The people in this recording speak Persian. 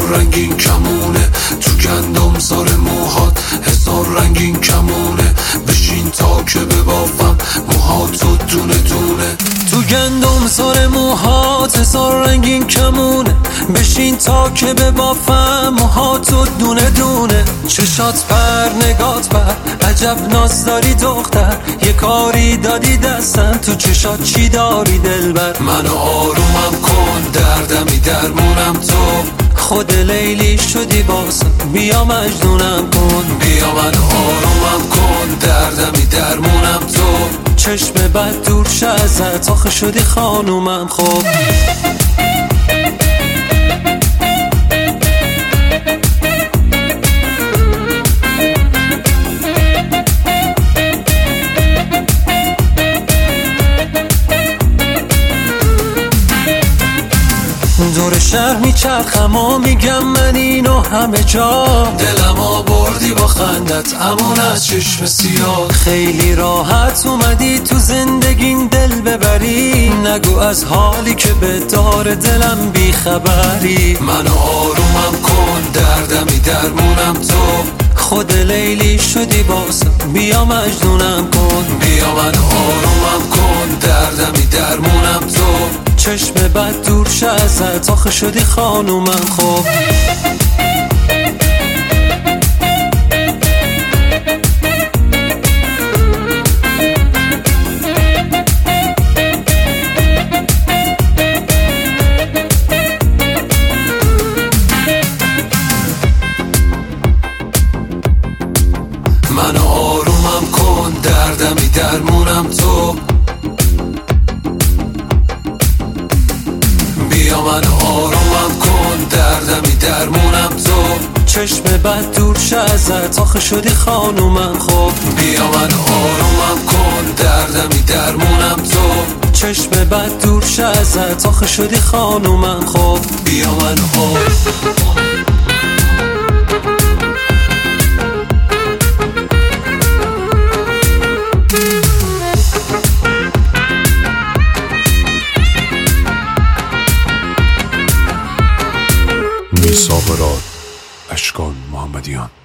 هزار رنگین کمونه، تو گندم سار موهات هزار رنگین کمونه. بشین تا که ببافم موهاتو دونه دونه. تو گندم سار موهات هزار رنگین کمونه، بشین تا که ببافم موهاتو دونه دونه. چشات پر نگات پر عجب ناز داری دختر، یه کاری دادی دستم تو چشات چی داری دلبر. منو آرومم کن دردمی درمونم تو، خود لیلی شدی باسم بیا مجنونم کن. بیا منو آرومم کن دردمی درمونم تو، چشم بد دور شه ازت آخه شدی خانومم. خب دور شهر میچرخم و میگم من اینو همه جا، دلم آوردی با خندت امون از چشم سیاه. خیلی راحت اومدی تو زندگیم دل ببری، نگو از حالی که به دار دلم بیخبری. منو آرومم کن دردمی درمونم تو، خود لیلی شدی باسم بیا مجنونم کن. بیا منو آرومم کن دردمی درمونم تو، چشم بد دور شه ازت آخه شدی خانومم. خب منو آرومم کن دردمی درمونم تو، بیا منو آرومم کن دردمی درمونم تو، چشم بد دور شه ازت آخه شدی خانومم. خب بیا منو آرومم کن دردمی درمونم تو، چشم بد دور شه ازت آخه شدی خانومم. خب بیا منو آرومم. میساق راد اشکان محمدیان.